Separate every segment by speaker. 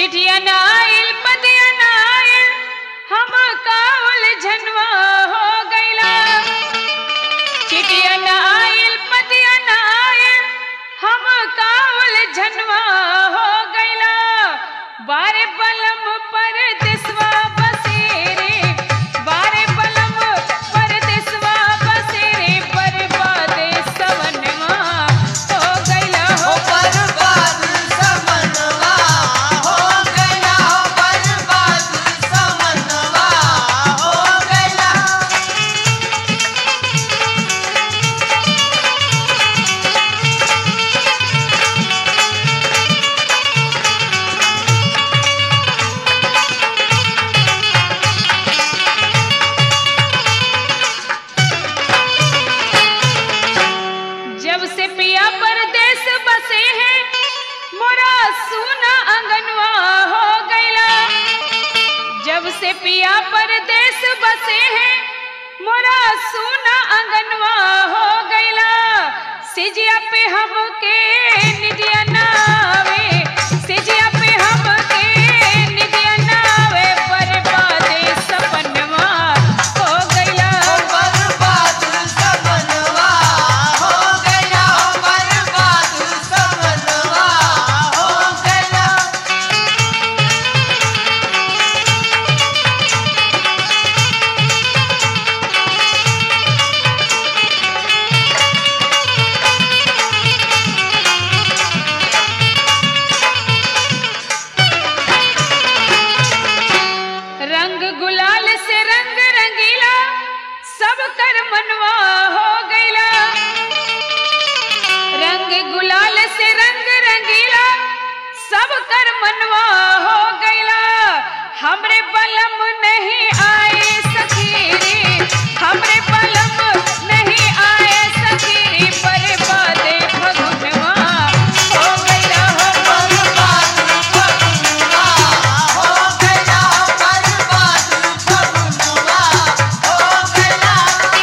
Speaker 1: चिठिया नाइल पतिया नाइल हम का उलझनवा हो गईला। चिठिया नाइल पतिया नाइल हम का उलझनवा हो गईला। बारे बलम परदेसवा बसेरे, बारे बलम परदेसवा बसेरे, बर्बाद सवनवा हो गईला हो
Speaker 2: बर्बाद समनवा हो गया, बर्बाद समनवा हो गया।
Speaker 1: जब से पिया परदेस बसे हैं मोरा सूना अंगनवा हो गईला। जब से पिया परदेस बसे हैं मोरा सूना अंगनवा हो गईला। सिजिया पे हमके निदिया नावे, सिजिया पे हमके निदिया नावे, बर्बाद सपनवा हो गईला।
Speaker 2: बर्बाद समनवा हो गया, बर्बाद समनवा हो गया।
Speaker 1: रंग गुलाल से रंग रंगीला सब कर मनवा हो गईला। रंग गुलाल से रंग रंगीला सब कर मनवा हो गईला। हमरे बलम नहीं आए सखीरी, हमरे बलम नहीं आए सखीरी, बर्बाद फगुनवा हो गईला हो
Speaker 2: बर्बाद फगुनवा हो गया, बर्बाद फगुनवा हो गया।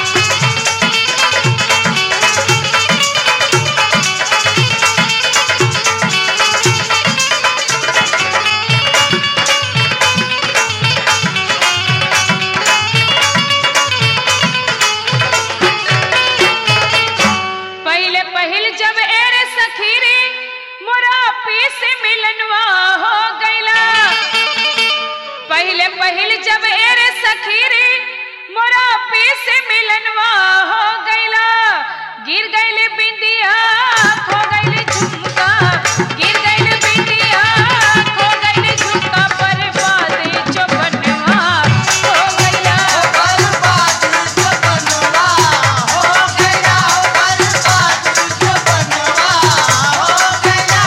Speaker 1: पहले पहिल जब एरे सखीरी मोरा पीस मिलनवा हो गईला। पहले पहिल जब एरे सखीरी मोरा पीस मिलनवा हो गईला। गिर गईले बिंदिया खो गईले झुमका, गिर गईले बिंदिया खो गईले झुमका, बर्बाद चौबनवा हो गईला।
Speaker 2: बर्बाद समनवा हो गया, बर्बाद समनवा हो गया।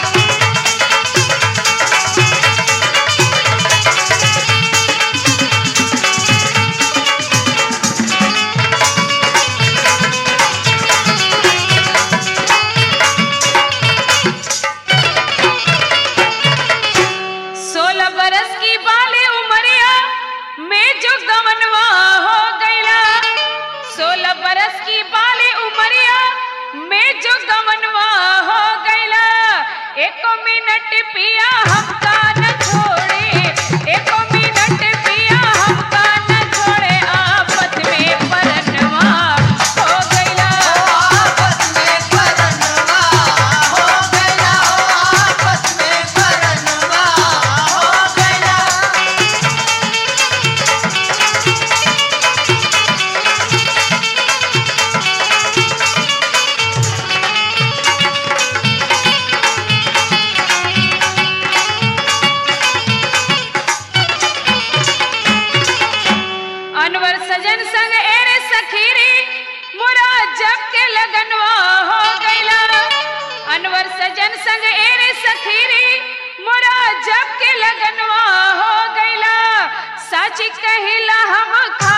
Speaker 1: सोलह बरस की बाले उमरिया में जो गवनवा हो गईला। 16 बरस की बाले उमरिया में जो गवनवा हो गईला। एको मिनट पिया हमका न छोड़े, एको मिनट पिया हमका न छोड़े, आफत में परनवा हो गईला।
Speaker 2: आपस में परनवा हो गया, आपस में परनवा हो गया।
Speaker 1: अनवर सजन संग एरे सखीरी मोरा जब के लगनवा हो गईला। अनवर सजन संग एरे सखीरी मोरा जब के लगनवा हो गईला। सच कहिला हम